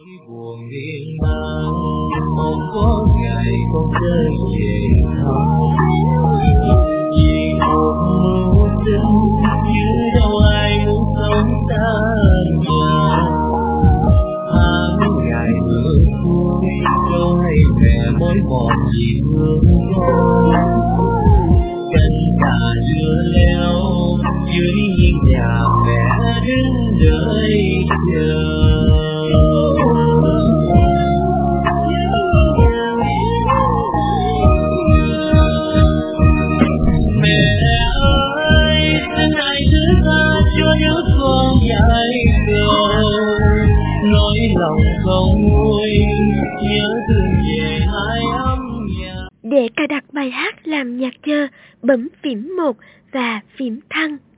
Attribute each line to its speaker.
Speaker 1: buồn miên man một có ngày con rơi về thăm vì một mưu sinh chứ đâu ai muốn sống tan nhà tháng ngày mưa cuối cho hay mẹ mối mòn vì thương con cánh cà dưa leo dưới hiên nhà mẹ đứng đợi chờ.
Speaker 2: Để cài đặt bài hát làm nhạc chờ, bấm phím 1 và phím thăng.